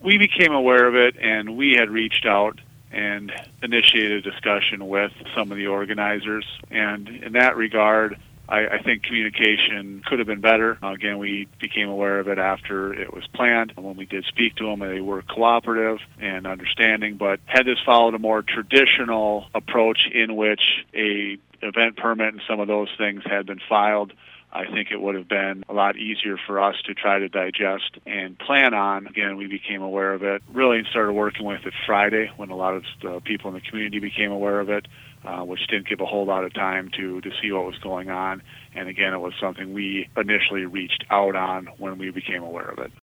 We became aware of it, and we had reached out and initiated a discussion with some of the organizers. And in that regard, I think communication could have been better. Again, we became aware of it after it was planned. When we did speak to them, they were cooperative and understanding. But had this followed a more traditional approach in which a event permit and some of those things had been filed, I think it would have been a lot easier for us to try to digest and plan on. Again, we became aware of it, really started working with it Friday when a lot of the people in the community became aware of it, which didn't give a whole lot of time to see what was going on. And again, it was something we initially reached out on when we became aware of it.